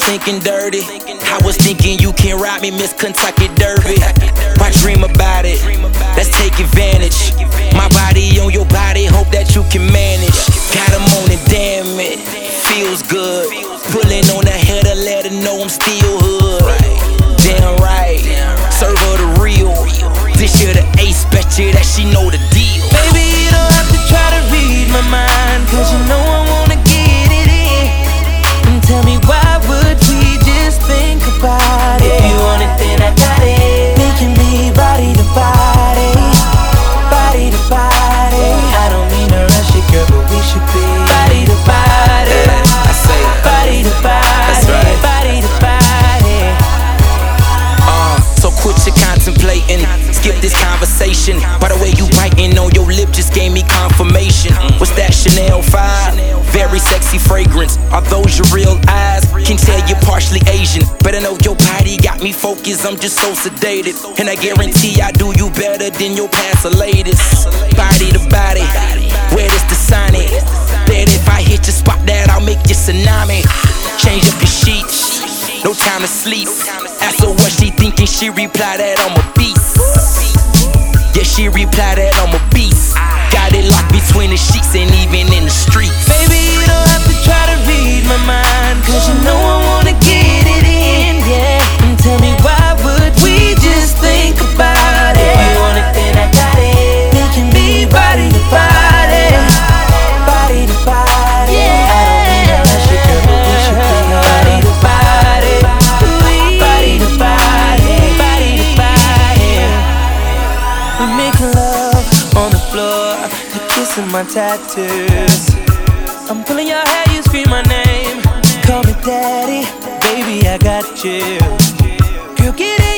thinking dirty. I was thinking you can ride me, Miss Kentucky Derby. Why dream about it? Let's take advantage. My body on your body, hope that you can manage. Got 'em on it, damn it, feels good. Pulling on the header, let her know I'm still hood. Damn right, serve her the real. This year the ace, bet you that she know the deal. Baby, you don't have to try to read my mind, cause you know I wanna get it in. And tell me why would we just think about it? If you want it, then I got it. We can be body to body, body to body. I don't mean to rush it, girl, but we should be body to body. I say body to body, that's right. body to body. So quit your contemplating, skip this conversation. By the way you biting on your lip just gave me confirmation. What's that, Chanel 5? Very sexy fragrance. Are those your real eyes? Can tell you're partially Asian. Better know your body got me focused, I'm just so sedated. And I guarantee I do you better than your past or latest. Body to body, where this the sign it? Bet if I hit your spot that I'll make you tsunami. Change up your sheets, no time to sleep. Ask her what she thinking, she reply that I'm a beast. Yeah, she reply that I'm a beast. Got it locked between the sheets and even in the streets. Baby, you don't have to try to read my mind, cause you know I wanna get it in, yeah. And tell me why would we just think about it? If you want it, then I got it. We can be body to body, body to body. Yeah. I don't mean to rush it, girl, but we should be body to body, body to body, body to body. We make love on the floor, you're kissing my tattoos. I'm pulling your hair, you scream my name. Call me daddy, baby, I got you. Girl, get in